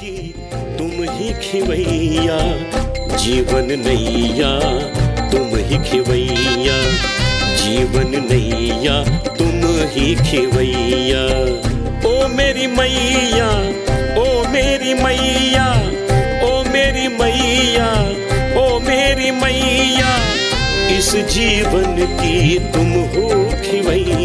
की तुम ही खिवैया, जीवन नैया तुम ही खिवैया, जीवन नैया तुम ही खिवैया। ओ मेरी मैया, ओ मेरी मैया, ओ मेरी मैया, ओ मेरी मैया, इस जीवन की तुम हो खिवैया।